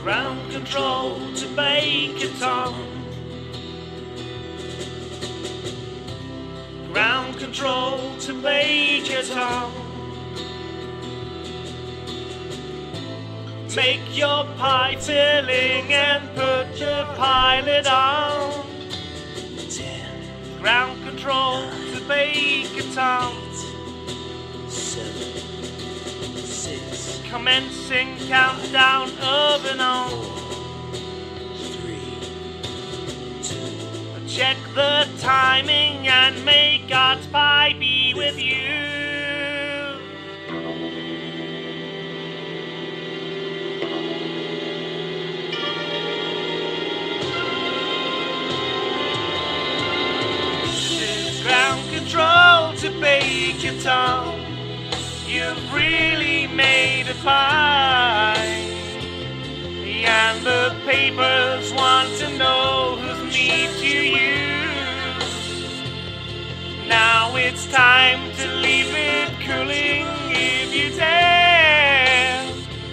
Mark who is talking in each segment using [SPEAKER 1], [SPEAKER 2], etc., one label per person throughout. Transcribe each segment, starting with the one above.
[SPEAKER 1] Ground control to Baker Tom. Ground control to Baker Tom. Make your pie filling and put your pilot on.
[SPEAKER 2] 10,
[SPEAKER 1] Ground control to Baker Tom.
[SPEAKER 2] 7, 6,
[SPEAKER 1] Commencing countdown of and on.
[SPEAKER 2] 3, 2,
[SPEAKER 1] Check the timing and may God's pie be with you. This is ground control to Baker Tom. You've really made a pie, and the papers want to know whose meat you use. Now it's time to leave it cooling if you dare.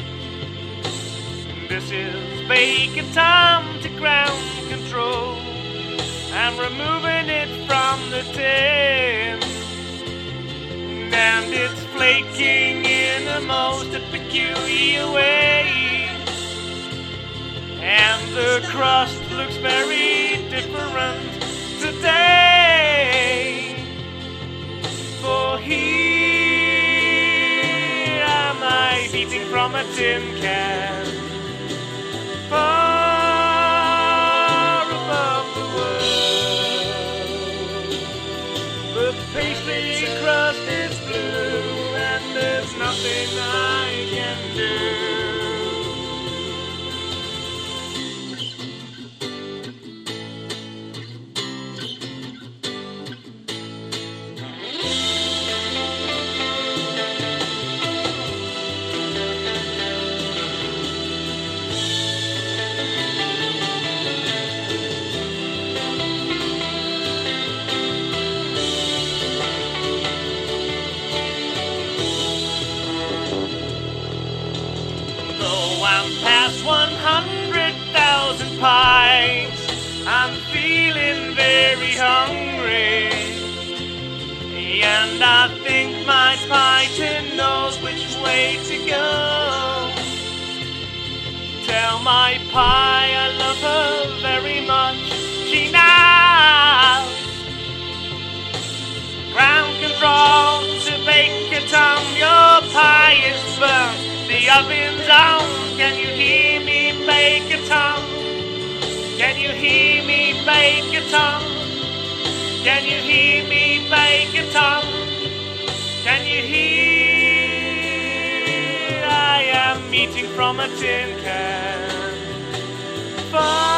[SPEAKER 1] This is Baker Tom to ground control. I'm removing it from the tin, and it's flaking in the most peculiar way, and the crust looks very different today. For here am I eating from a tin can, far above the world. The pastry crust is blue, and there's nothing I can do. Though I'm past 100,000 pies, I'm feeling very hungry, and I think my python knows which way to go. Tell my pie I love her very much, she knows. Ground control to Baker Tom, your pie is burnt, the oven's on. Can you hear me, Baker Tom? Can you hear me, Baker Tom? Can you hear me, Baker Tom? Can you hear? I am eating from a tin can.